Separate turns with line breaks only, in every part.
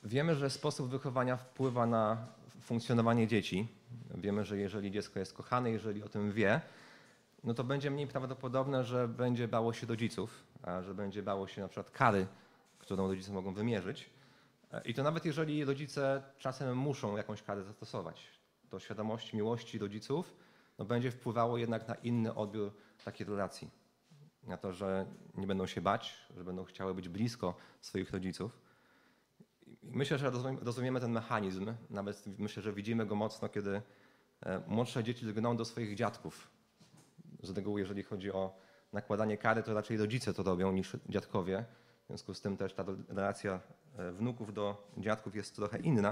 Wiemy, że sposób wychowania wpływa na funkcjonowanie dzieci. Wiemy, że jeżeli dziecko jest kochane, jeżeli o tym wie, no to będzie mniej prawdopodobne, że będzie bało się rodziców, a że będzie bało się na przykład kary, którą rodzice mogą wymierzyć. I to nawet jeżeli rodzice czasem muszą jakąś karę zastosować, to świadomość miłości rodziców będzie wpływało jednak na inny odbiór takiej relacji. Na to, że nie będą się bać, że będą chciały być blisko swoich rodziców. I myślę, że rozumiemy ten mechanizm, nawet myślę, że widzimy go mocno, kiedy młodsze dzieci drgną do swoich dziadków. Z reguły, jeżeli chodzi o nakładanie kary, to raczej rodzice to robią niż dziadkowie. W związku z tym też ta relacja wnuków do dziadków jest trochę inna.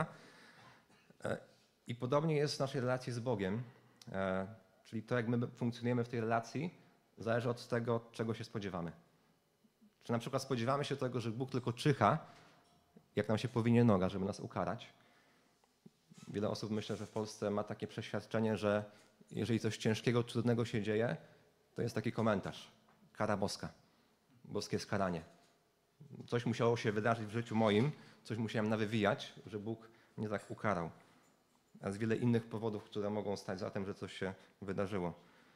I podobnie jest w naszej relacji z Bogiem. Czyli to, jak my funkcjonujemy w tej relacji, zależy od tego, czego się spodziewamy. Czy na przykład spodziewamy się tego, że Bóg tylko czyha, jak nam się powinie noga, żeby nas ukarać. Wiele osób, myślę, że w Polsce ma takie przeświadczenie, że jeżeli coś ciężkiego, trudnego się dzieje, to jest taki komentarz. Kara boska. Boskie skaranie. Coś musiało się wydarzyć w życiu moim, coś musiałem nawywijać, że Bóg mnie tak ukarał. A z wiele innych powodów, które mogą stać za tym, że coś się wydarzyło.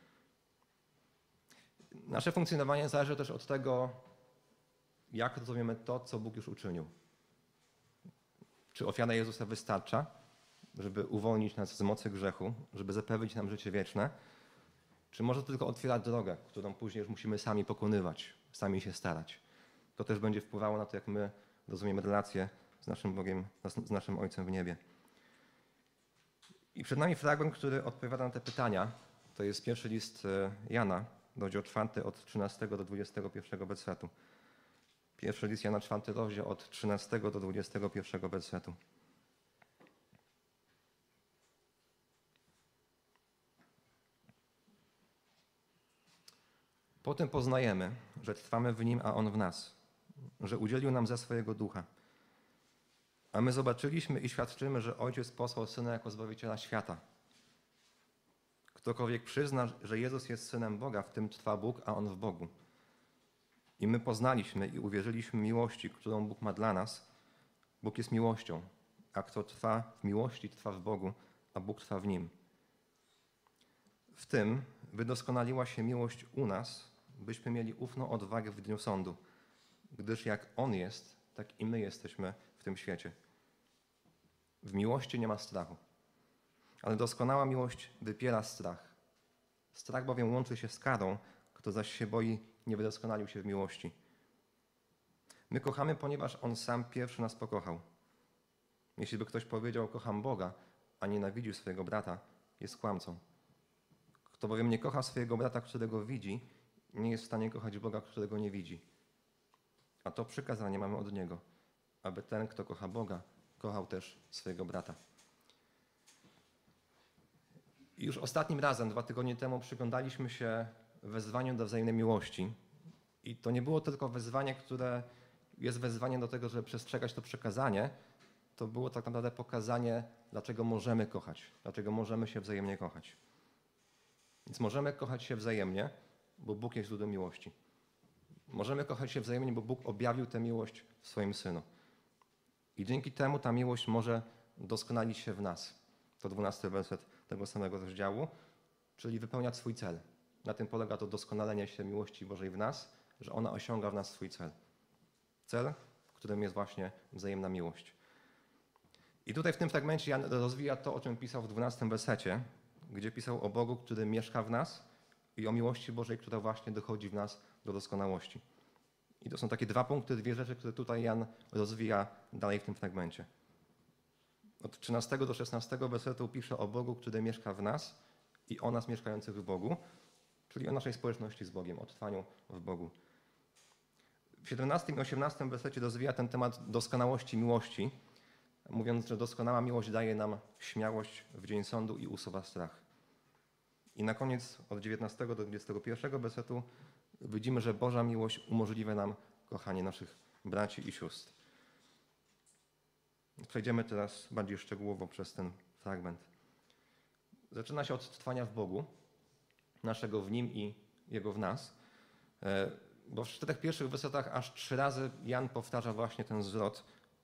Nasze funkcjonowanie zależy też od tego, jak rozumiemy to, co Bóg już uczynił. Czy ofiara Jezusa wystarcza, żeby uwolnić nas z mocy grzechu, żeby zapewnić nam życie wieczne? Czy może tylko otwiera drogę, którą później już musimy sami pokonywać, sami się starać? To też będzie wpływało na to, jak my rozumiemy relację z naszym Bogiem, z naszym Ojcem w niebie. I przed nami fragment, który odpowiada na te pytania. To jest pierwszy list Jana, rozdział 4 od 13 do 21 wersetu. Pierwszy list Jana, 4 rozdział od 13 do 21 wersetu. Potem poznajemy, że trwamy w Nim, a On w nas, że udzielił nam ze swojego Ducha. A my zobaczyliśmy i świadczymy, że Ojciec posłał Syna jako Zbawiciela świata. Ktokolwiek przyzna, że Jezus jest Synem Boga, w tym trwa Bóg, a On w Bogu. I my poznaliśmy i uwierzyliśmy miłości, którą Bóg ma dla nas. Bóg jest miłością, a kto trwa w miłości, trwa w Bogu, a Bóg trwa w Nim. W tym wydoskonaliła się miłość u nas, byśmy mieli ufną odwagę w dniu sądu, gdyż jak On jest, tak i my jesteśmy w tym świecie. W miłości nie ma strachu, ale doskonała miłość wypiera strach. Strach bowiem łączy się z karą, kto zaś się boi, nie wydoskonalił się w miłości. My kochamy, ponieważ On sam pierwszy nas pokochał. Jeśli by ktoś powiedział, kocham Boga, a nienawidził swojego brata, jest kłamcą. Kto bowiem nie kocha swojego brata, którego widzi, nie jest w stanie kochać Boga, którego nie widzi. A to przykazanie mamy od Niego, aby ten, kto kocha Boga, kochał też swojego brata. I już ostatnim razem, 2 tygodnie temu, przyglądaliśmy się wezwaniu do wzajemnej miłości. I to nie było tylko wezwanie, które jest wezwaniem do tego, żeby przestrzegać to przekazanie. To było tak naprawdę pokazanie, dlaczego możemy kochać, dlaczego możemy się wzajemnie kochać. Więc możemy kochać się wzajemnie, bo Bóg jest źródłem miłości. Możemy kochać się wzajemnie, bo Bóg objawił tę miłość w swoim Synu. I dzięki temu ta miłość może doskonalić się w nas. To 12 werset tego samego rozdziału, czyli wypełniać swój cel. Na tym polega to doskonalenie się miłości Bożej w nas, że ona osiąga w nas swój cel. Cel, w którym jest właśnie wzajemna miłość. I tutaj w tym fragmencie Jan rozwija to, o czym pisał w 12 wersecie, gdzie pisał o Bogu, który mieszka w nas i o miłości Bożej, która właśnie dochodzi w nas do doskonałości. I to są takie 2 punkty, 2 rzeczy, które tutaj Jan rozwija dalej w tym fragmencie. Od 13 do 16 wersetu pisze o Bogu, który mieszka w nas i o nas mieszkających w Bogu, czyli o naszej społeczności z Bogiem, o trwaniu w Bogu. W 17 i 18 wersecie rozwija ten temat doskonałości miłości, mówiąc, że doskonała miłość daje nam śmiałość w dzień sądu i usuwa strach. I na koniec od 19 do 21 wersetu widzimy, że Boża miłość umożliwia nam kochanie naszych braci i sióstr. Przejdziemy teraz bardziej szczegółowo przez ten fragment. Zaczyna się od trwania w Bogu, naszego w Nim i Jego w nas. Bo w 4 pierwszych wersetach aż 3 razy Jan powtarza właśnie ten zwrot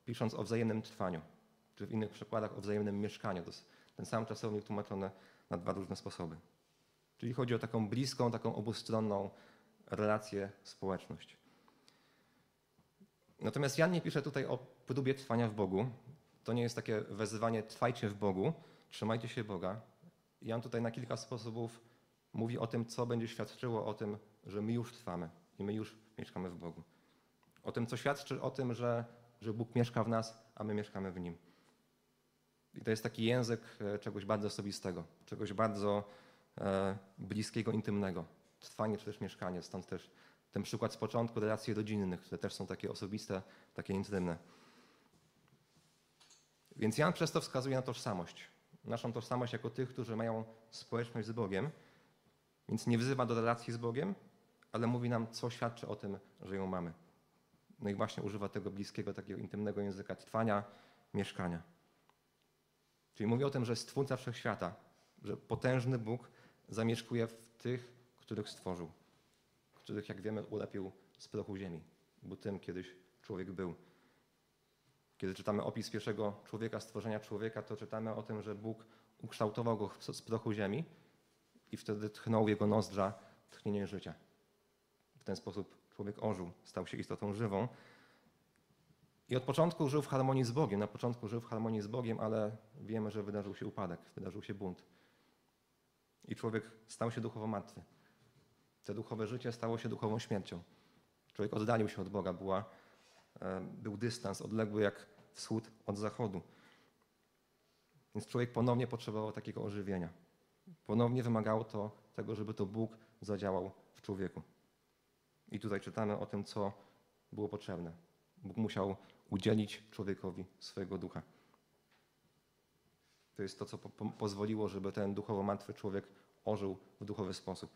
pisząc o wzajemnym trwaniu, czy w innych przykładach o wzajemnym mieszkaniu. To jest ten sam czasownik tłumaczony na dwa różne sposoby. Czyli chodzi o taką bliską, taką obustronną relację, społeczność. Natomiast Jan nie pisze tutaj o próbie trwania w Bogu. To nie jest takie wezwanie trwajcie w Bogu, trzymajcie się Boga. Jan tutaj na kilka sposobów mówi o tym, co będzie świadczyło o tym, że my już trwamy i my już mieszkamy w Bogu. O tym, co świadczy o tym, że Bóg mieszka w nas, a my mieszkamy w Nim. I to jest taki język czegoś bardzo osobistego, czegoś bardzo bliskiego, intymnego. Trwanie czy też mieszkanie, stąd też ten przykład z początku relacji rodzinnych, które też są takie osobiste, takie intymne. Więc Jan przez to wskazuje na tożsamość. Naszą tożsamość jako tych, którzy mają społeczność z Bogiem. Więc nie wzywa do relacji z Bogiem, ale mówi nam, co świadczy o tym, że ją mamy. No i właśnie używa tego bliskiego, takiego intymnego języka trwania, mieszkania. Czyli mówi o tym, że Stwórca Wszechświata, że potężny Bóg zamieszkuje w tych, których stworzył. Których, jak wiemy, ulepił z prochu ziemi. Bo tym kiedyś człowiek był. Kiedy czytamy opis pierwszego człowieka, stworzenia człowieka, to czytamy o tym, że Bóg ukształtował go z prochu ziemi i wtedy tchnął w jego nozdrza tchnienie życia. W ten sposób człowiek ożył, stał się istotą żywą. I od początku żył w harmonii z Bogiem. Na początku żył w harmonii z Bogiem, ale wiemy, że wydarzył się upadek, wydarzył się bunt. I człowiek stał się duchowo martwy. To duchowe życie stało się duchową śmiercią. Człowiek oddalił się od Boga, był dystans odległy jak wschód od zachodu. Więc człowiek ponownie potrzebował takiego ożywienia. Ponownie wymagało to tego, żeby to Bóg zadziałał w człowieku. I tutaj czytamy o tym, co było potrzebne. Bóg musiał udzielić człowiekowi swojego ducha. To jest to, co pozwoliło, żeby ten duchowo martwy człowiek ożył w duchowy sposób.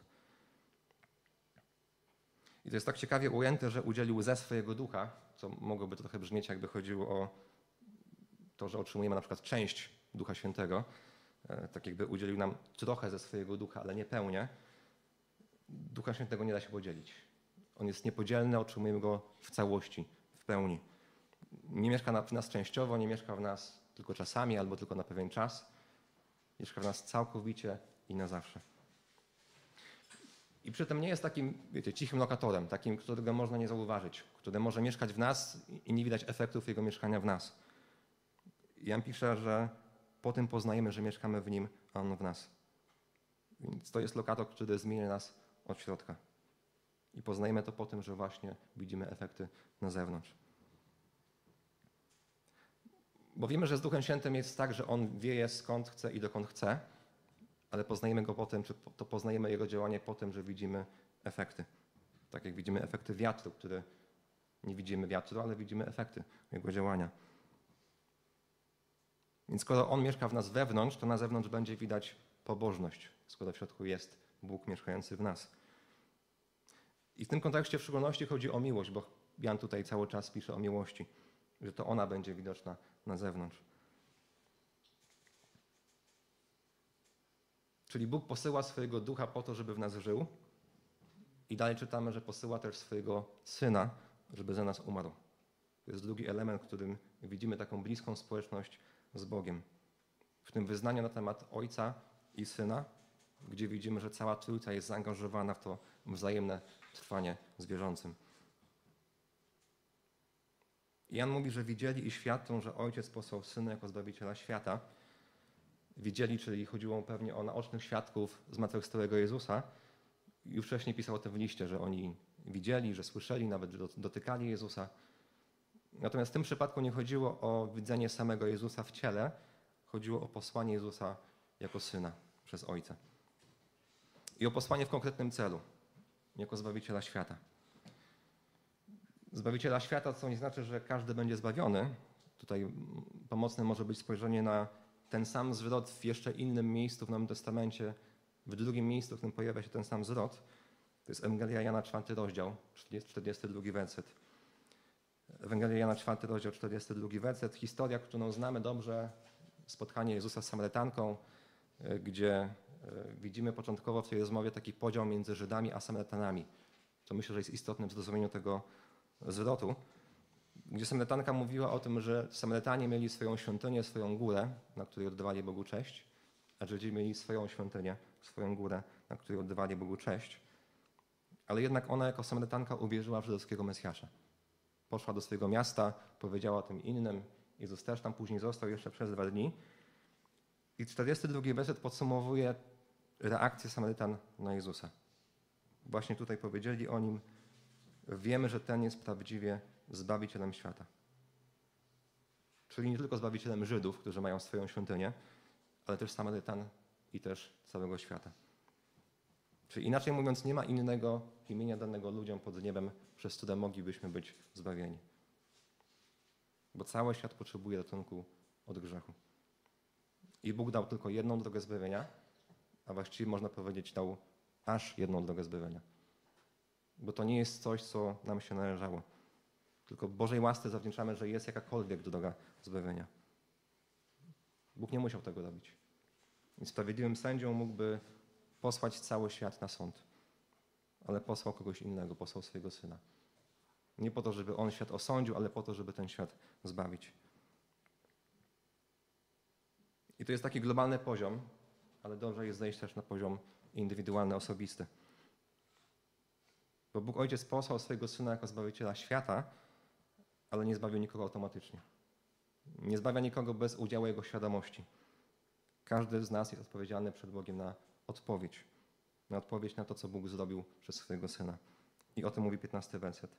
I to jest tak ciekawie ujęte, że udzielił ze swojego ducha, co mogłoby trochę brzmieć, jakby chodziło o to, że otrzymujemy na przykład część Ducha Świętego. Tak jakby udzielił nam trochę ze swojego ducha, ale nie pełnię. Ducha Świętego nie da się podzielić. On jest niepodzielny, otrzymujemy go w całości, w pełni. Nie mieszka w nas częściowo, nie mieszka w nas tylko czasami albo tylko na pewien czas. Mieszka w nas całkowicie i na zawsze. I przy tym nie jest takim, wiecie, cichym lokatorem, takim, którego można nie zauważyć, który może mieszkać w nas i nie widać efektów jego mieszkania w nas. Jan pisze, że po tym poznajemy, że mieszkamy w nim, a on w nas. Więc to jest lokator, który zmienia nas od środka. I poznajemy to po tym, że właśnie widzimy efekty na zewnątrz. Bo wiemy, że z Duchem Świętym jest tak, że On wieje skąd chce i dokąd chce, ale poznajemy Go po tym, czy to poznajemy Jego działanie po tym, że widzimy efekty. Tak jak widzimy efekty wiatru, które nie widzimy wiatru, ale widzimy efekty Jego działania. Więc skoro On mieszka w nas wewnątrz, to na zewnątrz będzie widać pobożność, skoro w środku jest Bóg mieszkający w nas. I w tym kontekście w szczególności chodzi o miłość, bo Jan tutaj cały czas pisze o miłości, że to ona będzie widoczna na zewnątrz. Czyli Bóg posyła swojego Ducha po to, żeby w nas żył i dalej czytamy, że posyła też swojego Syna, żeby za nas umarł. To jest drugi element, w którym widzimy taką bliską społeczność z Bogiem. W tym wyznaniu na temat Ojca i Syna, gdzie widzimy, że cała Trójca jest zaangażowana w to wzajemne trwanie z wierzącym. Jan mówi, że widzieli i świadczą, że Ojciec posłał Syna jako Zbawiciela świata. Widzieli, czyli chodziło pewnie o naocznych świadków zmartwychwstałego Jezusa. Już wcześniej pisał o tym w liście, że oni widzieli, że słyszeli, nawet że dotykali Jezusa. Natomiast w tym przypadku nie chodziło o widzenie samego Jezusa w ciele, chodziło o posłanie Jezusa jako Syna przez Ojca. I o posłanie w konkretnym celu, jako Zbawiciela świata. Zbawiciela świata, co nie znaczy, że każdy będzie zbawiony. Tutaj pomocne może być spojrzenie na ten sam zwrot w jeszcze innym miejscu w Nowym Testamencie, w drugim miejscu, w którym pojawia się ten sam zwrot. To jest Ewangelia Jana, 4 rozdział, 42 werset. Ewangelia Jana, 4 rozdział, 42 werset. Historia, którą znamy dobrze, spotkanie Jezusa z Samarytanką, gdzie widzimy początkowo w tej rozmowie taki podział między Żydami a Samarytanami. To myślę, że jest istotne w zrozumieniu tego zwrotu. gdzie Samarytanka mówiła o tym, że Samarytanie mieli swoją świątynię, swoją górę, na której oddawali Bogu cześć, a Żydzi mieli swoją świątynię, swoją górę, na której oddawali Bogu cześć. Ale jednak ona jako Samarytanka uwierzyła w żydowskiego Mesjasza. Poszła do swojego miasta, powiedziała o tym innym. Jezus też tam później został jeszcze przez 2 dni. I 42 werset podsumowuje reakcję Samarytan na Jezusa. Właśnie tutaj powiedzieli o Nim: wiemy, że ten jest prawdziwie Zbawicielem świata. Czyli nie tylko Zbawicielem Żydów, którzy mają swoją świątynię, ale też Samarytan i też całego świata. Czyli inaczej mówiąc, nie ma innego imienia danego ludziom pod niebem, przez które moglibyśmy być zbawieni. Bo cały świat potrzebuje ratunku od grzechu. I Bóg dał tylko jedną drogę zbawienia, a właściwie można powiedzieć dał aż jedną drogę zbawienia. Bo to nie jest coś, co nam się należało. Tylko Bożej łasce zawdzięczamy, że jest jakakolwiek droga zbawienia. Bóg nie musiał tego robić. I sprawiedliwym sędzią mógłby posłać cały świat na sąd. Ale posłał kogoś innego, posłał swojego Syna. Nie po to, żeby On świat osądził, ale po to, żeby ten świat zbawić. I to jest taki globalny poziom, ale dobrze jest zejść też na poziom indywidualny, osobisty. Bo Bóg Ojciec posłał swojego Syna jako Zbawiciela świata, ale nie zbawił nikogo automatycznie. Nie zbawia nikogo bez udziału Jego świadomości. Każdy z nas jest odpowiedzialny przed Bogiem na odpowiedź na to, co Bóg zrobił przez swojego Syna. I o tym mówi 15 werset.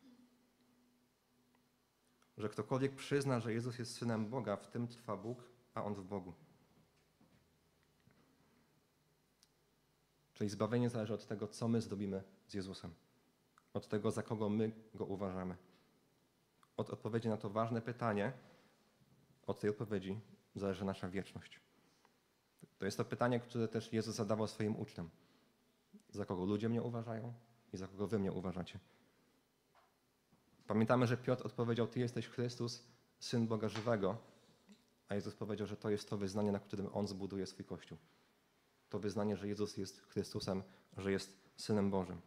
Że ktokolwiek przyzna, że Jezus jest Synem Boga, w tym trwa Bóg, a On w Bogu. Czyli zbawienie zależy od tego, co my zrobimy z Jezusem. Od tego, za kogo my Go uważamy. Od odpowiedzi na to ważne pytanie, od tej odpowiedzi zależy nasza wieczność. To jest to pytanie, które też Jezus zadawał swoim uczniom. Za kogo ludzie mnie uważają i za kogo wy mnie uważacie. Pamiętamy, że Piotr odpowiedział: Ty jesteś Chrystus, Syn Boga żywego. A Jezus powiedział, że to jest to wyznanie, na którym On zbuduje swój Kościół. To wyznanie, że Jezus jest Chrystusem, że jest Synem Bożym.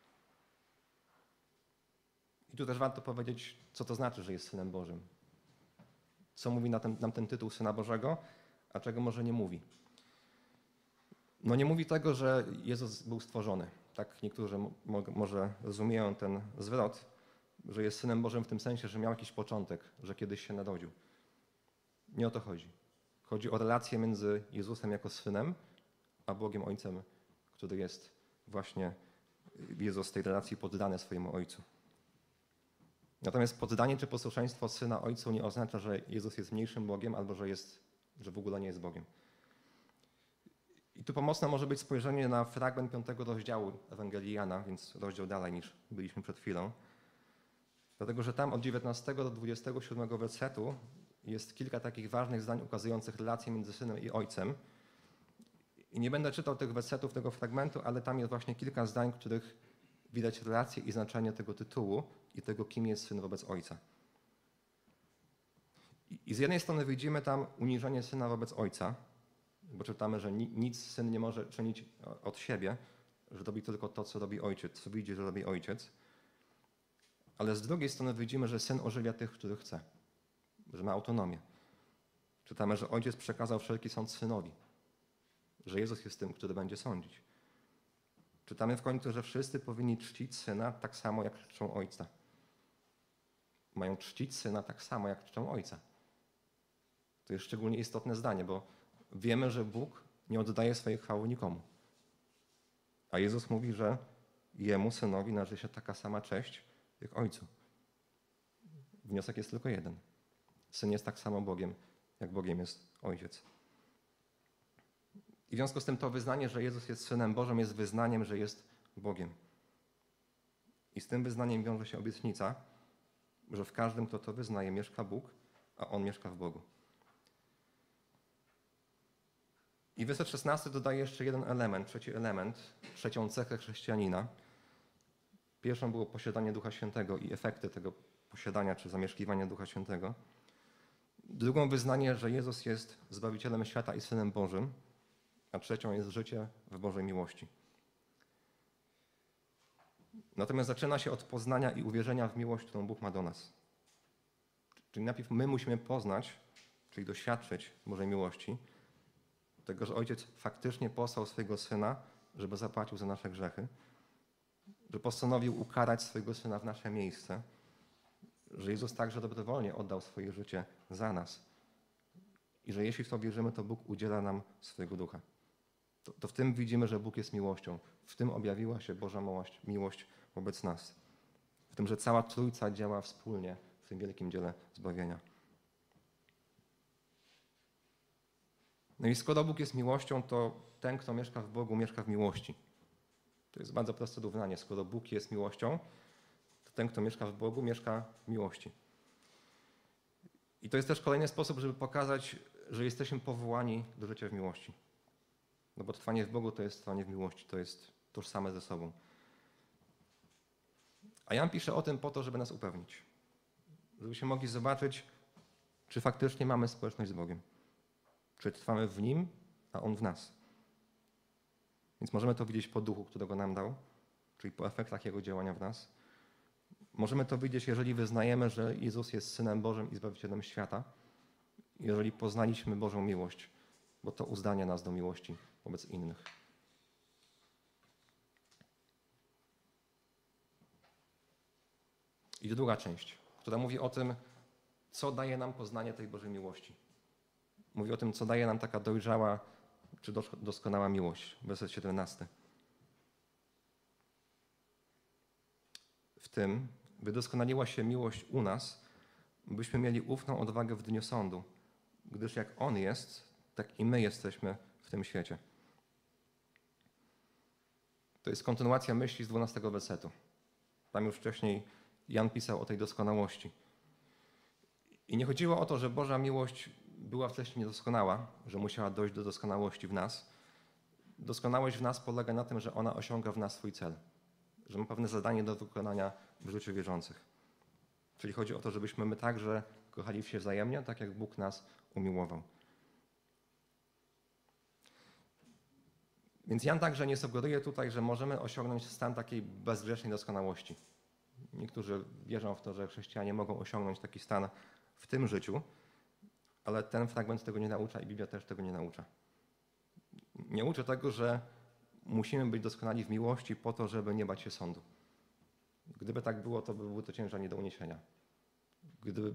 I tu też warto powiedzieć, co to znaczy, że jest Synem Bożym. Co mówi nam ten tytuł Syna Bożego, a czego może nie mówi. No nie mówi tego, że Jezus był stworzony. Tak niektórzy może rozumieją ten zwrot, że jest Synem Bożym w tym sensie, że miał jakiś początek, że kiedyś się narodził. Nie o to chodzi. Chodzi o relację między Jezusem jako Synem, a Bogiem Ojcem, który jest właśnie Jezus z tej relacji poddany swojemu Ojcu. Natomiast poddanie czy posłuszeństwo Syna Ojcu nie oznacza, że Jezus jest mniejszym Bogiem albo że w ogóle nie jest Bogiem. I tu pomocne może być spojrzenie na fragment 5 rozdziału Ewangelii Jana, więc rozdział dalej niż byliśmy przed chwilą. Dlatego, że tam od 19 do 27 wersetu jest kilka takich ważnych zdań ukazujących relacje między Synem i Ojcem. I nie będę czytał tych wersetów, tego fragmentu, ale tam jest właśnie kilka zdań, w których widać relacje i znaczenie tego tytułu i tego, kim jest Syn wobec Ojca. I z jednej strony widzimy tam uniżenie Syna wobec Ojca, bo czytamy, że nic Syn nie może czynić od siebie, że robi tylko to, co robi Ojciec, co widzi, że robi Ojciec. Ale z drugiej strony widzimy, że Syn ożywia tych, których chce, że ma autonomię. Czytamy, że Ojciec przekazał wszelki sąd Synowi, że Jezus jest tym, który będzie sądzić. Czytamy w końcu, że wszyscy powinni czcić Syna tak samo, jak czczą Ojca. Mają czcić Syna tak samo, jak czczą Ojca. To jest szczególnie istotne zdanie, bo wiemy, że Bóg nie oddaje swojej chwały nikomu. A Jezus mówi, że Jemu, Synowi, należy się taka sama cześć, jak Ojcu. Wniosek jest tylko jeden. Syn jest tak samo Bogiem, jak Bogiem jest Ojciec. I w związku z tym to wyznanie, że Jezus jest Synem Bożym, jest wyznaniem, że jest Bogiem. I z tym wyznaniem wiąże się obietnica, że w każdym, kto to wyznaje, mieszka Bóg, a On mieszka w Bogu. I werset 16 dodaje jeszcze jeden element, trzeci element, trzecią cechę chrześcijanina. Pierwszą było posiadanie Ducha Świętego i efekty tego posiadania czy zamieszkiwania Ducha Świętego. Drugą wyznanie, że Jezus jest Zbawicielem świata i Synem Bożym, a trzecią jest życie w Bożej miłości. Natomiast zaczyna się od poznania i uwierzenia w miłość, którą Bóg ma do nas. Czyli najpierw my musimy poznać, czyli doświadczyć Bożej miłości, tego, że Ojciec faktycznie posłał swojego Syna, żeby zapłacił za nasze grzechy, że postanowił ukarać swojego Syna w nasze miejsce, że Jezus także dobrowolnie oddał swoje życie za nas i że jeśli w to wierzymy, to Bóg udziela nam swojego Ducha. To w tym widzimy, że Bóg jest miłością. W tym objawiła się Boża miłość wobec nas. W tym, że cała Trójca działa wspólnie w tym wielkim dziele zbawienia. No i skoro Bóg jest miłością, to ten, kto mieszka w Bogu, mieszka w miłości. To jest bardzo proste równanie. Skoro Bóg jest miłością, to ten, kto mieszka w Bogu, mieszka w miłości. I to jest też kolejny sposób, żeby pokazać, że jesteśmy powołani do życia w miłości. No bo trwanie w Bogu to jest trwanie w miłości, to jest tożsame ze sobą. A Jan pisze o tym po to, żeby nas upewnić. Żebyśmy mogli zobaczyć, czy faktycznie mamy społeczność z Bogiem. Czy trwamy w Nim, a On w nas. Więc możemy to widzieć po duchu, którego nam dał, czyli po efektach Jego działania w nas. Możemy to widzieć, jeżeli wyznajemy, że Jezus jest Synem Bożym i Zbawicielem świata. Jeżeli poznaliśmy Bożą miłość, bo to uzdania nas do miłości wobec innych. I druga część, która mówi o tym, co daje nam poznanie tej Bożej miłości. Mówi o tym, co daje nam taka dojrzała czy doskonała miłość. Werset 17. W tym wydoskonaliła się miłość u nas, byśmy mieli ufną odwagę w dniu sądu, gdyż jak On jest, tak i my jesteśmy w tym świecie. To jest kontynuacja myśli z 12 wersetu. Tam już wcześniej Jan pisał o tej doskonałości. I nie chodziło o to, że Boża miłość była wcześniej niedoskonała, że musiała dojść do doskonałości w nas. Doskonałość w nas polega na tym, że ona osiąga w nas swój cel, że ma pewne zadanie do wykonania w życiu wierzących. Czyli chodzi o to, żebyśmy my także kochali się wzajemnie, tak jak Bóg nas umiłował. Więc Jan także nie sugeruje tutaj, że możemy osiągnąć stan takiej bezgrzesznej doskonałości. Niektórzy wierzą w to, że chrześcijanie mogą osiągnąć taki stan w tym życiu, ale ten fragment tego nie naucza i Biblia też tego nie naucza. Nie uczy tego, że musimy być doskonali w miłości po to, żeby nie bać się sądu. Gdyby tak było, to by był to ciężar nie do uniesienia. Gdyby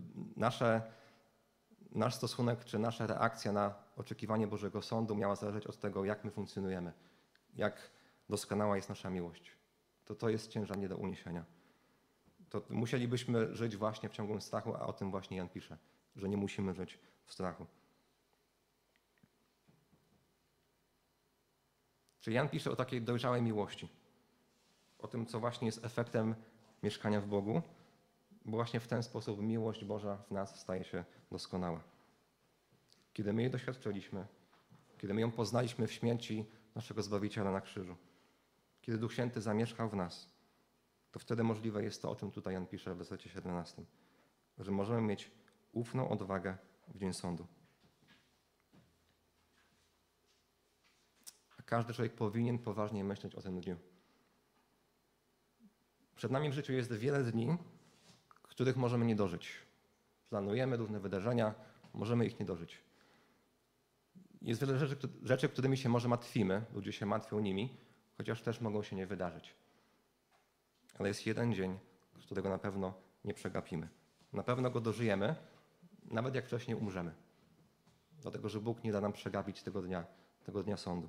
nasz stosunek czy nasza reakcja na oczekiwanie Bożego Sądu miała zależeć od tego, jak my funkcjonujemy, jak doskonała jest nasza miłość, to jest ciężar nie do uniesienia. To musielibyśmy żyć właśnie w ciągłym strachu, a o tym właśnie Jan pisze, że nie musimy żyć w strachu. Czyli Jan pisze o takiej dojrzałej miłości, o tym, co właśnie jest efektem mieszkania w Bogu, bo właśnie w ten sposób miłość Boża w nas staje się doskonała. Kiedy my jej doświadczyliśmy, kiedy my ją poznaliśmy w śmierci naszego Zbawiciela na krzyżu, kiedy Duch Święty zamieszkał w nas, to wtedy możliwe jest to, o czym tutaj Jan pisze w wersecie 17, że możemy mieć ufną odwagę w dzień sądu. A każdy człowiek powinien poważnie myśleć o tym dniu. Przed nami w życiu jest wiele dni, których możemy nie dożyć. Planujemy różne wydarzenia, możemy ich nie dożyć. Jest wiele rzeczy, którymi się może martwimy, ludzie się martwią nimi, chociaż też mogą się nie wydarzyć. Ale jest jeden dzień, którego na pewno nie przegapimy. Na pewno go dożyjemy, nawet jak wcześniej umrzemy. Dlatego, że Bóg nie da nam przegapić tego dnia sądu.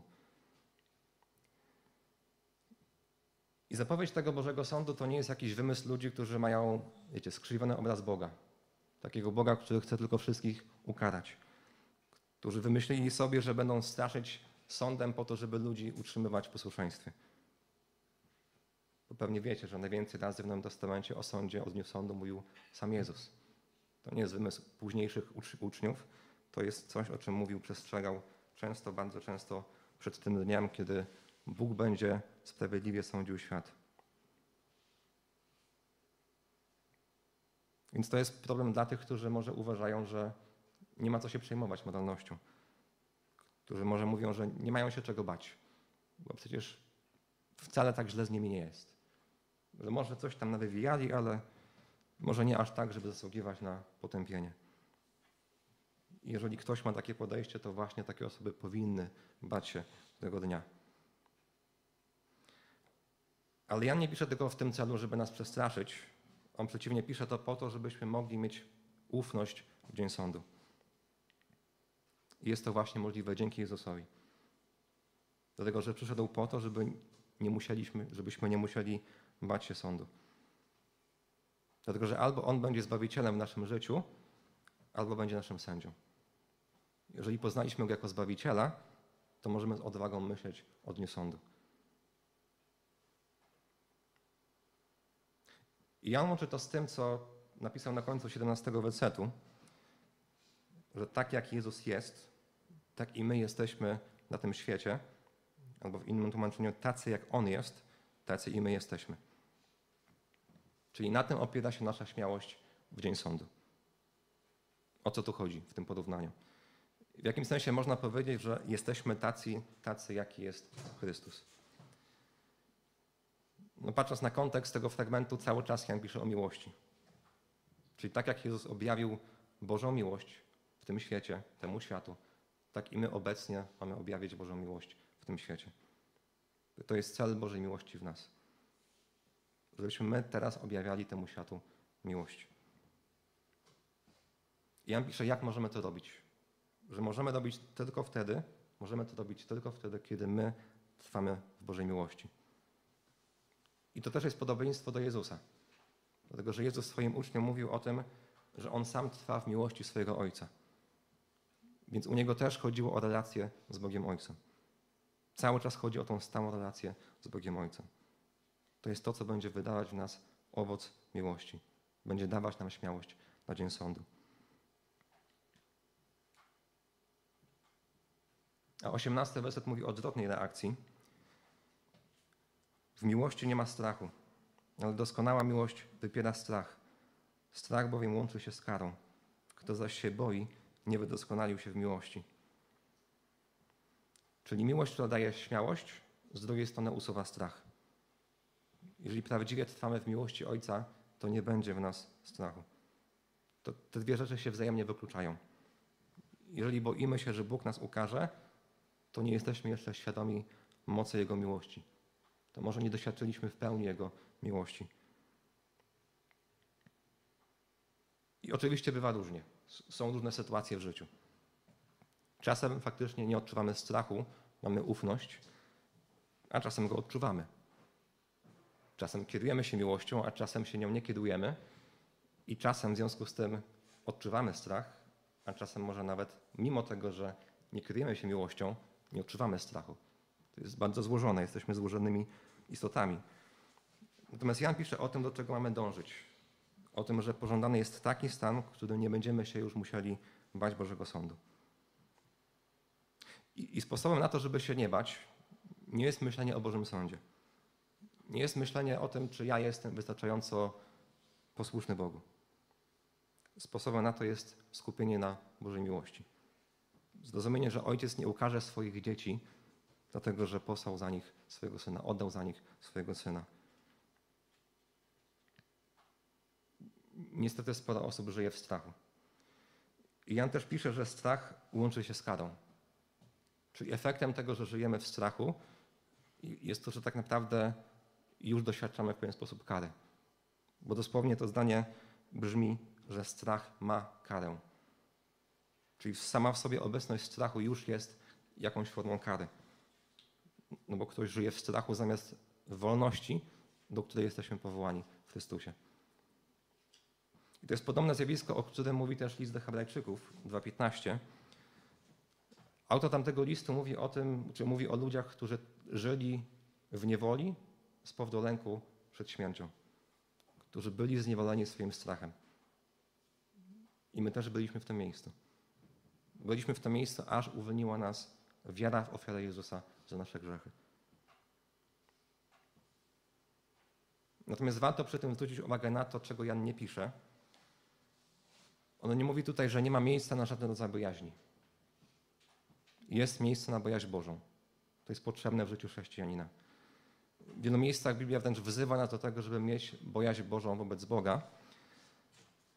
I zapowiedź tego Bożego Sądu to nie jest jakiś wymysł ludzi, którzy mają, skrzywiony obraz Boga. Takiego Boga, który chce tylko wszystkich ukarać. Którzy wymyślili sobie, że będą straszyć sądem po to, żeby ludzi utrzymywać w posłuszeństwie. Bo pewnie wiecie, że najwięcej razy w Nowym Testamencie o sądzie, o dniu sądu mówił sam Jezus. To nie jest wymysł późniejszych uczniów. To jest coś, o czym mówił, przestrzegał często, bardzo często przed tym dniem, kiedy Bóg będzie sprawiedliwie sądził świat. Więc to jest problem dla tych, którzy może uważają, że nie ma co się przejmować moralnością. Którzy może mówią, że nie mają się czego bać, bo przecież wcale tak źle z nimi nie jest. Że może coś tam nawywijali, ale Może nie aż tak, żeby zasługiwać na potępienie. Jeżeli ktoś ma takie podejście, to właśnie takie osoby powinny bać się tego dnia. Ale Jan nie pisze tego w tym celu, żeby nas przestraszyć. On przeciwnie pisze to po to, żebyśmy mogli mieć ufność w dzień sądu. I jest to właśnie możliwe dzięki Jezusowi. Dlatego, że przyszedł po to, żebyśmy nie musieli bać się sądu. Dlatego, że albo On będzie Zbawicielem w naszym życiu, albo będzie naszym sędzią. Jeżeli poznaliśmy Go jako Zbawiciela, to możemy z odwagą myśleć o dniu sądu. I Jan łączy to z tym, co napisał na końcu 17 wersetu, że tak jak Jezus jest, tak i my jesteśmy na tym świecie, albo w innym tłumaczeniu, tacy jak On jest, tacy i my jesteśmy. Czyli na tym opiera się nasza śmiałość w dzień sądu. O co tu chodzi w tym porównaniu? W jakim sensie można powiedzieć, że jesteśmy tacy jaki jest Chrystus? No patrząc na kontekst tego fragmentu, cały czas Jan pisze o miłości. Czyli tak jak Jezus objawił Bożą miłość w tym świecie, temu światu, tak i my obecnie mamy objawić Bożą miłość w tym świecie. To jest cel Bożej miłości w nas. Żebyśmy my teraz objawiali temu światu miłość. I Jan pisze, jak możemy to robić. Że możemy to robić tylko wtedy, kiedy my trwamy w Bożej miłości. I to też jest podobieństwo do Jezusa. Dlatego, że Jezus swoim uczniom mówił o tym, że On sam trwa w miłości swojego Ojca. Więc u Niego też chodziło o relację z Bogiem Ojcem. Cały czas chodzi o tą stałą relację z Bogiem Ojcem. To jest to, co będzie wydawać w nas owoc miłości. Będzie dawać nam śmiałość na dzień sądu. A 18 werset mówi o odwrotnej reakcji. W miłości nie ma strachu, ale doskonała miłość wypiera strach. Strach bowiem łączy się z karą. Kto zaś się boi, nie wydoskonalił się w miłości. Czyli miłość, która daje śmiałość, z drugiej strony usuwa strach. Jeżeli prawdziwie trwamy w miłości Ojca, to nie będzie w nas strachu. Te dwie rzeczy się wzajemnie wykluczają. Jeżeli boimy się, że Bóg nas ukarze, to nie jesteśmy jeszcze świadomi mocy Jego miłości. To może nie doświadczyliśmy w pełni Jego miłości. I oczywiście bywa różnie. Są różne sytuacje w życiu. Czasem faktycznie nie odczuwamy strachu, mamy ufność, a czasem go odczuwamy. Czasem kierujemy się miłością, a czasem się nią nie kierujemy i czasem w związku z tym odczuwamy strach, a czasem może nawet mimo tego, że nie kierujemy się miłością, nie odczuwamy strachu. To jest bardzo złożone, jesteśmy złożonymi istotami. Natomiast Jan pisze o tym, do czego mamy dążyć. O tym, że pożądany jest taki stan, w którym nie będziemy się już musieli bać Bożego Sądu. I sposobem na to, żeby się nie bać, nie jest myślenie o Bożym Sądzie. Nie jest myślenie o tym, czy ja jestem wystarczająco posłuszny Bogu. Sposobem na to jest skupienie na Bożej miłości. Zrozumienie, że Ojciec nie ukarze swoich dzieci, dlatego że posłał za nich swojego Syna, oddał za nich swojego Syna. Niestety sporo osób żyje w strachu. I Jan też pisze, że strach łączy się z karą. Czyli efektem tego, że żyjemy w strachu, jest to, że tak naprawdę już doświadczamy w pewien sposób kary. Bo dosłownie to zdanie brzmi, że strach ma karę. Czyli sama w sobie obecność strachu już jest jakąś formą kary. No bo ktoś żyje w strachu zamiast wolności, do której jesteśmy powołani w Chrystusie. I to jest podobne zjawisko, o którym mówi też list do Hebrajczyków 2:15. Autor tamtego listu mówi o tym, czy mówi o ludziach, którzy żyli w niewoli z powodu lęku przed śmiercią. Którzy byli zniewoleni swoim strachem. I my też byliśmy w tym miejscu. Byliśmy w tym miejscu, aż uwolniła nas wiara w ofiarę Jezusa za nasze grzechy. Natomiast warto przy tym zwrócić uwagę na to, czego Jan nie pisze. On nie mówi tutaj, że nie ma miejsca na żaden rodzaj bojaźni. Jest miejsce na bojaźń Bożą. To jest potrzebne w życiu chrześcijanina. W wielu miejscach Biblia wręcz wzywa nas do tego, żeby mieć bojaźń Bożą wobec Boga.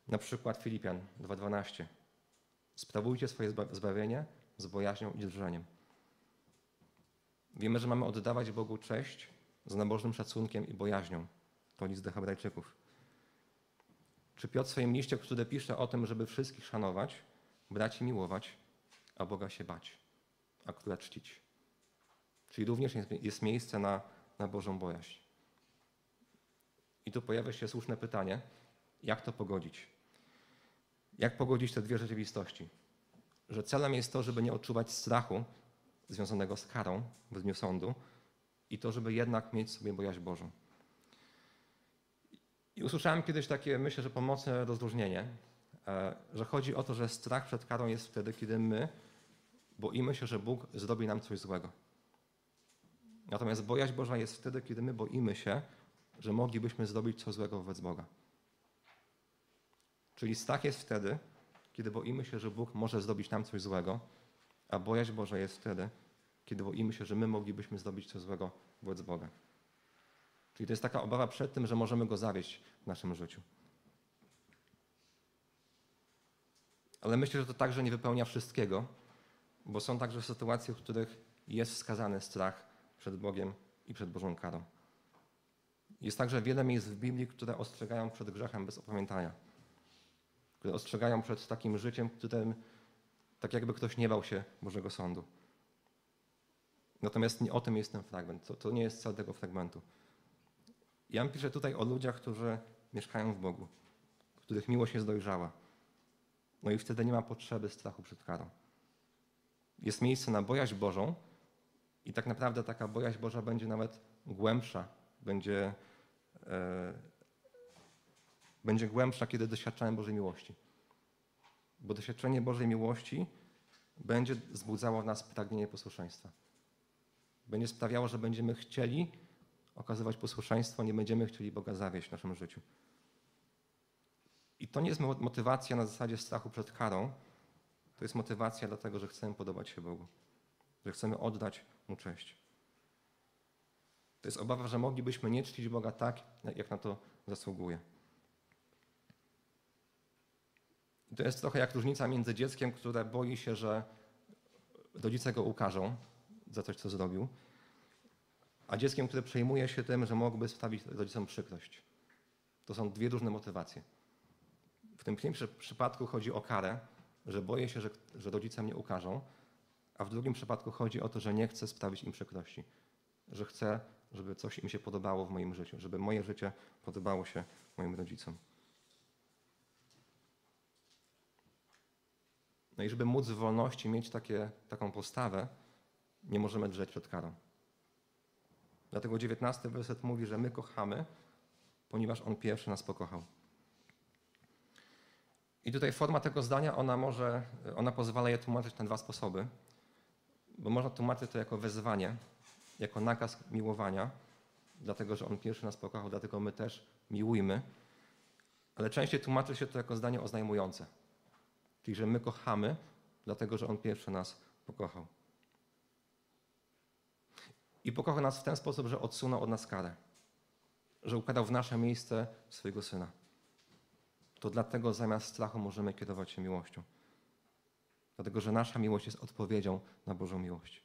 Na przykład Filipian 2:12. Sprawujcie swoje zbawienie z bojaźnią i drżeniem. Wiemy, że mamy oddawać Bogu cześć z nabożnym szacunkiem i bojaźnią. To list do Hebrajczyków. Czy Piotr w swoim liście, który pisze o tym, żeby wszystkich szanować, braci miłować, a Boga się bać, a która czcić. Czyli również jest miejsce na Bożą bojaźń. I tu pojawia się słuszne pytanie, jak to pogodzić? Jak pogodzić te dwie rzeczywistości? Że celem jest to, żeby nie odczuwać strachu związanego z karą w dniu sądu i to, żeby jednak mieć sobie bojaźń Bożą. I usłyszałem kiedyś takie, myślę, że pomocne rozróżnienie, że chodzi o to, że strach przed karą jest wtedy, kiedy my boimy się, że Bóg zrobi nam coś złego. Natomiast bojaźń Boża jest wtedy, kiedy my boimy się, że moglibyśmy zrobić coś złego wobec Boga. Czyli strach jest wtedy, kiedy boimy się, że Bóg może zrobić nam coś złego, a bojaźń Boża jest wtedy, kiedy boimy się, że my moglibyśmy zrobić coś złego wobec Boga. Czyli to jest taka obawa przed tym, że możemy Go zawieść w naszym życiu. Ale myślę, że to także nie wypełnia wszystkiego, bo są także sytuacje, w których jest wskazany strach przed Bogiem i przed Bożą karą. Jest także wiele miejsc w Biblii, które ostrzegają przed grzechem bez opamiętania. Które ostrzegają przed takim życiem, w którym tak jakby ktoś nie bał się Bożego Sądu. Natomiast nie o tym jest ten fragment. To nie jest cel tego fragmentu. Jan pisze tutaj o ludziach, którzy mieszkają w Bogu, których miłość jest dojrzała. No i wtedy nie ma potrzeby strachu przed karą. Jest miejsce na bojaźń Bożą i tak naprawdę taka bojaźń Boża będzie nawet głębsza, będzie głębsza, kiedy doświadczamy Bożej miłości. Bo doświadczenie Bożej miłości będzie wzbudzało w nas pragnienie posłuszeństwa. Będzie sprawiało, że będziemy chcieli okazywać posłuszeństwo, nie będziemy chcieli Boga zawieść w naszym życiu. I to nie jest motywacja na zasadzie strachu przed karą, to jest motywacja dlatego, że chcemy podobać się Bogu, że chcemy oddać Mu cześć. To jest obawa, że moglibyśmy nie czcić Boga tak, jak na to zasługuje. I to jest trochę jak różnica między dzieckiem, które boi się, że rodzice go ukarzą za coś, co zrobił, a dzieckiem, które przejmuje się tym, że mógłby sprawić rodzicom przykrość. To są dwie różne motywacje. W tym pierwszym przypadku chodzi o karę, że boję się, że rodzice mnie ukażą, a w drugim przypadku chodzi o to, że nie chcę sprawić im przykrości. Że chcę, żeby coś im się podobało w moim życiu, żeby moje życie podobało się moim rodzicom. No i żeby móc w wolności mieć taką postawę, nie możemy drzeć przed karą. Dlatego 19 werset mówi, że my kochamy, ponieważ On pierwszy nas pokochał. I tutaj forma tego zdania, ona pozwala je tłumaczyć na dwa sposoby, bo można tłumaczyć to jako wezwanie, jako nakaz miłowania, dlatego, że On pierwszy nas pokochał, dlatego my też miłujmy, ale częściej tłumaczy się to jako zdanie oznajmujące, czyli że my kochamy, dlatego, że On pierwszy nas pokochał. I pokochał nas w ten sposób, że odsunął od nas karę, że układał w nasze miejsce swojego Syna. To dlatego zamiast strachu możemy kierować się miłością. Dlatego, że nasza miłość jest odpowiedzią na Bożą miłość.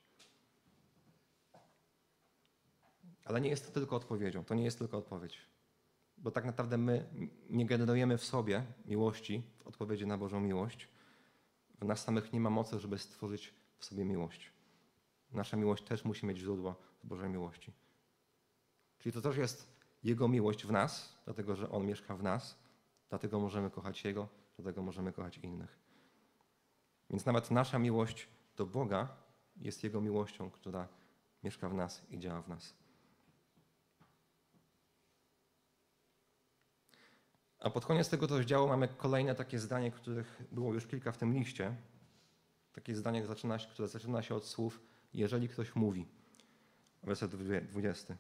Ale nie jest to tylko odpowiedzią, to nie jest tylko odpowiedź. Bo tak naprawdę my nie generujemy w sobie miłości w odpowiedzi na Bożą miłość. W nas samych nie ma mocy, żeby stworzyć w sobie miłość. Nasza miłość też musi mieć źródło w Bożej miłości. Czyli to też jest Jego miłość w nas, dlatego że On mieszka w nas, dlatego możemy kochać Jego, dlatego możemy kochać innych. Więc nawet nasza miłość do Boga jest Jego miłością, która mieszka w nas i działa w nas. A pod koniec tego rozdziału mamy kolejne takie zdanie, których było już kilka w tym liście. Takie zdanie, które zaczyna się od słów jeżeli ktoś mówi. Werset 20.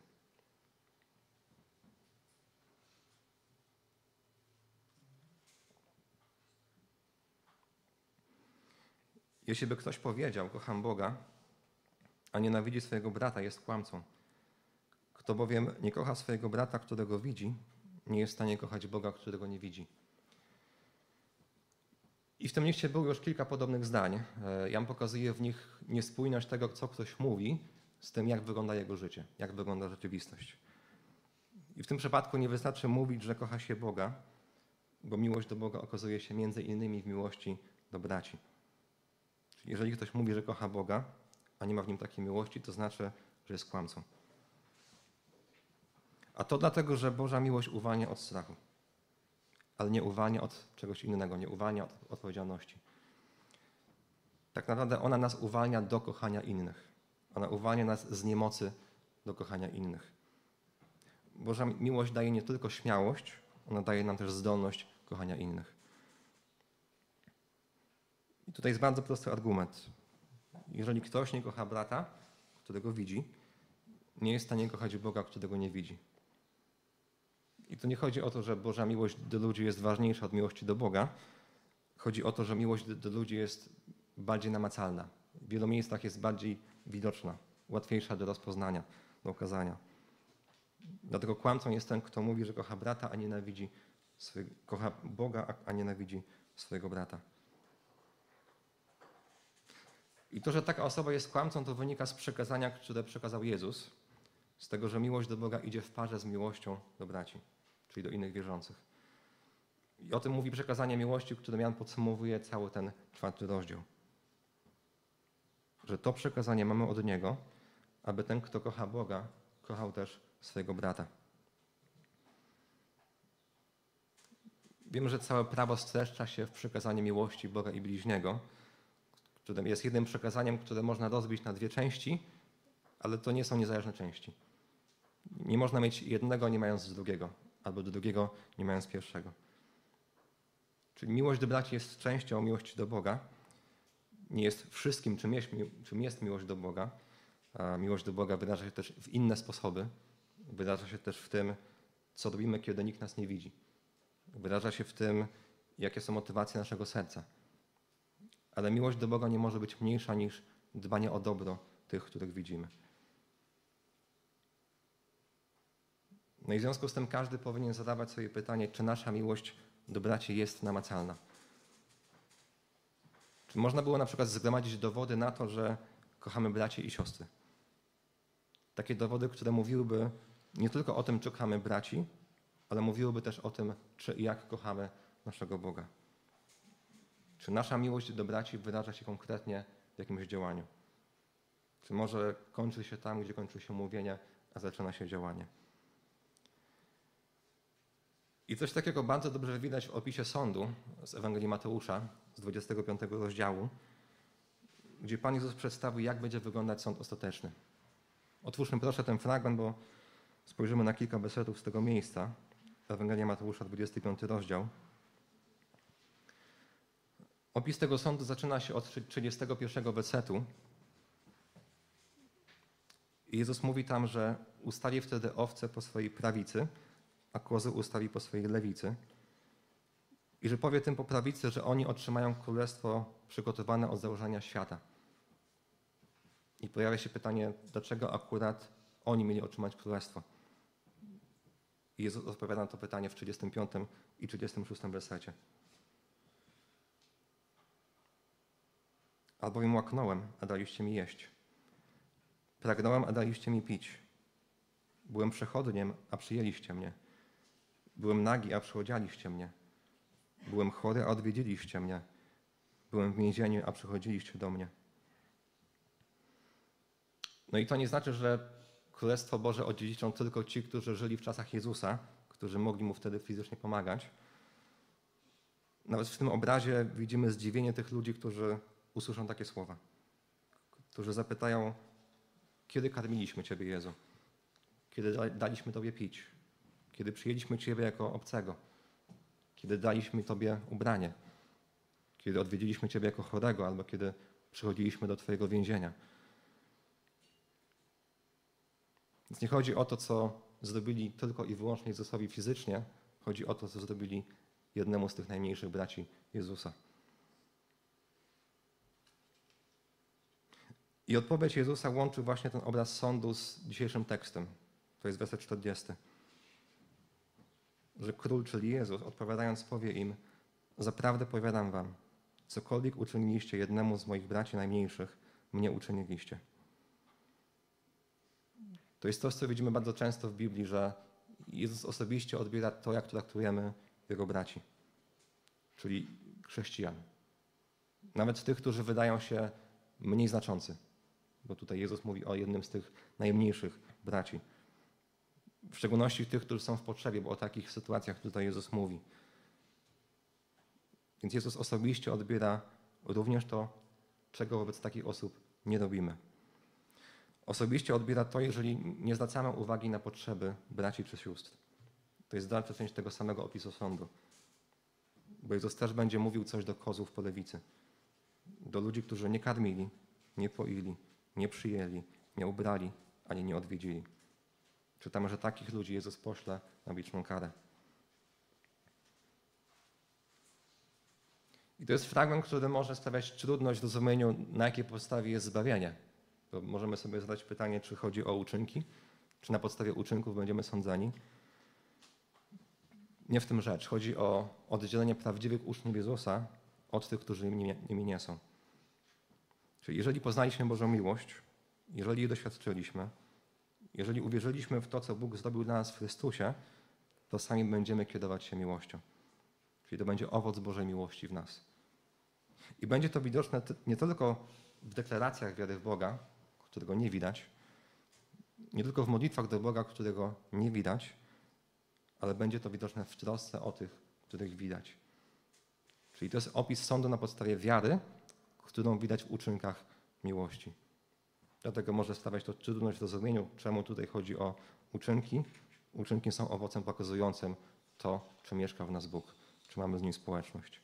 Jeśli by ktoś powiedział, kocham Boga, a nienawidzi swojego brata, jest kłamcą. Kto bowiem nie kocha swojego brata, którego widzi, nie jest w stanie kochać Boga, którego nie widzi. I w tym liście było już kilka podobnych zdań. Jan pokazuje w nich niespójność tego, co ktoś mówi, z tym, jak wygląda jego życie, jak wygląda rzeczywistość. I w tym przypadku nie wystarczy mówić, że kocha się Boga, bo miłość do Boga okazuje się między innymi w miłości do braci. Czyli jeżeli ktoś mówi, że kocha Boga, a nie ma w nim takiej miłości, to znaczy, że jest kłamcą. A to dlatego, że Boża miłość uwalnia od strachu, ale nie uwalnia od czegoś innego, nie uwalnia od odpowiedzialności. Tak naprawdę ona nas uwalnia do kochania innych. Ona uwalnia nas z niemocy do kochania innych. Boża miłość daje nie tylko śmiałość, ona daje nam też zdolność kochania innych. I tutaj jest bardzo prosty argument. Jeżeli ktoś nie kocha brata, którego widzi, nie jest w stanie kochać Boga, którego nie widzi. I tu nie chodzi o to, że Boża miłość do ludzi jest ważniejsza od miłości do Boga. Chodzi o to, że miłość do ludzi jest bardziej namacalna. W wielu miejscach jest bardziej widoczna, łatwiejsza do rozpoznania, do okazania. Dlatego kłamcą jest ten, kto mówi, że kocha brata, a nienawidzi kocha Boga, a nienawidzi swojego brata. I to, że taka osoba jest kłamcą, to wynika z przekazania, które przekazał Jezus, z tego, że miłość do Boga idzie w parze z miłością do braci, czyli do innych wierzących. I o tym mówi przekazanie miłości, którym Jan podsumowuje cały ten 4 rozdział. Że to przekazanie mamy od Niego, aby ten, kto kocha Boga, kochał też swojego brata. Wiemy, że całe prawo streszcza się w przekazaniu miłości Boga i bliźniego, które jest jednym przekazaniem, które można rozbić na 2 części, ale to nie są niezależne części. Nie można mieć jednego, nie mając drugiego, albo drugiego, nie mając pierwszego. Czyli miłość do braci jest częścią miłości do Boga, nie jest wszystkim, czym jest miłość do Boga. A miłość do Boga wydarza się też w inne sposoby. Wydarza się też w tym, co robimy, kiedy nikt nas nie widzi. Wydarza się w tym, jakie są motywacje naszego serca. Ale miłość do Boga nie może być mniejsza niż dbanie o dobro tych, których widzimy. No i w związku z tym każdy powinien zadawać sobie pytanie, czy nasza miłość do braci jest namacalna. Czy można było na przykład zgromadzić dowody na to, że kochamy braci i siostry? Takie dowody, które mówiłyby nie tylko o tym, czy kochamy braci, ale mówiłyby też o tym, czy i jak kochamy naszego Boga. Czy nasza miłość do braci wyraża się konkretnie w jakimś działaniu? Czy może kończy się tam, gdzie kończy się mówienie, a zaczyna się działanie? I coś takiego bardzo dobrze widać w opisie sądu z Ewangelii Mateusza, z 25 rozdziału, gdzie Pan Jezus przedstawił, jak będzie wyglądać sąd ostateczny. Otwórzmy proszę ten fragment, bo spojrzymy na kilka wersetów z tego miejsca. Ewangelia Mateusza, 25 rozdział. Opis tego sądu zaczyna się od 31 wersetu. I Jezus mówi tam, że ustawi wtedy owce po swojej prawicy, a kozy ustawi po swojej lewicy. I że powie tym po prawicy, że oni otrzymają królestwo przygotowane od założenia świata. I pojawia się pytanie, dlaczego akurat oni mieli otrzymać królestwo? I Jezus odpowiada na to pytanie w 35 i 36 wersecie. Albowiem łaknąłem, a daliście mi jeść. Pragnąłem, a daliście mi pić. Byłem przechodniem, a przyjęliście mnie. Byłem nagi, a przyodzialiście mnie. Byłem chory, a odwiedziliście mnie. Byłem w więzieniu, a przychodziliście do mnie. No i to nie znaczy, że Królestwo Boże odziedziczą tylko ci, którzy żyli w czasach Jezusa, którzy mogli Mu wtedy fizycznie pomagać. Nawet w tym obrazie widzimy zdziwienie tych ludzi, którzy usłyszą takie słowa. Którzy zapytają, kiedy karmiliśmy Ciebie, Jezu? Kiedy daliśmy Tobie pić? Kiedy przyjęliśmy Ciebie jako obcego? Kiedy daliśmy Tobie ubranie? Kiedy odwiedziliśmy Ciebie jako chorego albo kiedy przychodziliśmy do Twojego więzienia? Więc nie chodzi o to, co zrobili tylko i wyłącznie Jezusowi fizycznie. Chodzi o to, co zrobili jednemu z tych najmniejszych braci Jezusa. I odpowiedź Jezusa łączy właśnie ten obraz sądu z dzisiejszym tekstem. To jest werset 40. Że król, czyli Jezus, odpowiadając, powie im: zaprawdę powiadam wam, cokolwiek uczyniliście jednemu z moich braci najmniejszych, mnie uczyniliście. To jest coś, co widzimy bardzo często w Biblii, że Jezus osobiście odbiera to, jak traktujemy Jego braci, czyli chrześcijan. Nawet tych, którzy wydają się mniej znaczący, bo tutaj Jezus mówi o jednym z tych najmniejszych braci. W szczególności tych, którzy są w potrzebie, bo o takich sytuacjach tutaj Jezus mówi. Więc Jezus osobiście odbiera również to, czego wobec takich osób nie robimy. Osobiście odbiera to, jeżeli nie zwracamy uwagi na potrzeby braci czy sióstr. To jest dalsza część tego samego opisu sądu. Bo Jezus też będzie mówił coś do kozłów po lewicy. Do ludzi, którzy nie karmili, nie poili, nie przyjęli, nie ubrali, ani nie odwiedzili. Czytamy, że takich ludzi Jezus pośle na wieczną karę. I to jest fragment, który może sprawiać trudność w rozumieniu, na jakiej podstawie jest zbawienie. Bo możemy sobie zadać pytanie, czy chodzi o uczynki, czy na podstawie uczynków będziemy sądzeni. Nie w tym rzecz. Chodzi o oddzielenie prawdziwych uczniów Jezusa od tych, którzy nimi nie są. Czyli jeżeli poznaliśmy Bożą miłość, jeżeli jej doświadczyliśmy, jeżeli uwierzyliśmy w to, co Bóg zrobił dla nas w Chrystusie, to sami będziemy kierować się miłością. Czyli to będzie owoc Bożej miłości w nas. I będzie to widoczne nie tylko w deklaracjach wiary w Boga, którego nie widać, nie tylko w modlitwach do Boga, którego nie widać, ale będzie to widoczne w trosce o tych, których widać. Czyli to jest opis sądu na podstawie wiary, którą widać w uczynkach miłości. Dlatego może stawiać to trudność w rozumieniu, czemu tutaj chodzi o uczynki. Uczynki są owocem pokazującym to, czy mieszka w nas Bóg, czy mamy z Nim społeczność.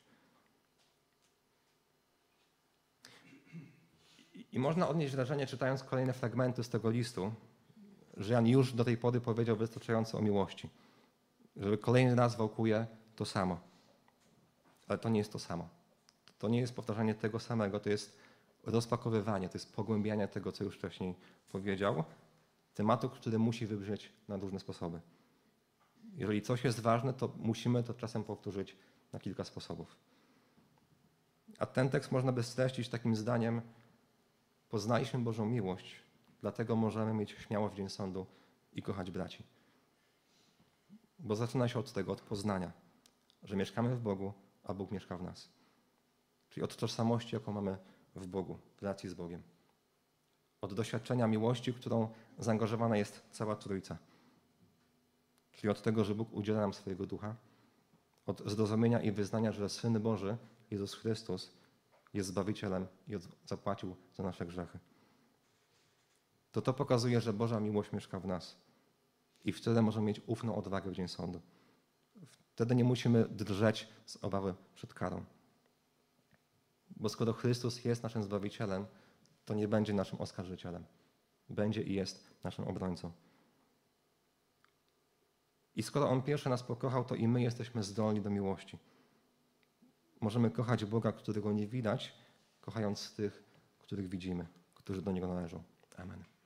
I można odnieść wrażenie, czytając kolejne fragmenty z tego listu, że Jan już do tej pory powiedział wystarczająco o miłości. Żeby kolejny raz wałkuje to samo. Ale to nie jest to samo. To nie jest powtarzanie tego samego, to jest rozpakowywanie, to jest pogłębianie tego, co już wcześniej powiedział, tematu, który musi wybrzmieć na różne sposoby. Jeżeli coś jest ważne, to musimy to czasem powtórzyć na kilka sposobów. A ten tekst można by streścić takim zdaniem: poznaliśmy Bożą miłość, dlatego możemy mieć śmiałość w dzień sądu i kochać braci. Bo zaczyna się od tego, od poznania, że mieszkamy w Bogu, a Bóg mieszka w nas. Czyli od tożsamości, jaką mamy w Bogu, w relacji z Bogiem. Od doświadczenia miłości, którą zaangażowana jest cała Trójca. Czyli od tego, że Bóg udziela nam swojego ducha. Od zrozumienia i wyznania, że Syn Boży, Jezus Chrystus, jest Zbawicielem i zapłacił za nasze grzechy. To pokazuje, że Boża miłość mieszka w nas. I wtedy możemy mieć ufną odwagę w dzień sądu. Wtedy nie musimy drżeć z obawy przed karą. Bo skoro Chrystus jest naszym Zbawicielem, to nie będzie naszym oskarżycielem. Będzie i jest naszym obrońcą. I skoro On pierwszy nas pokochał, to i my jesteśmy zdolni do miłości. Możemy kochać Boga, którego nie widać, kochając tych, których widzimy, którzy do Niego należą. Amen.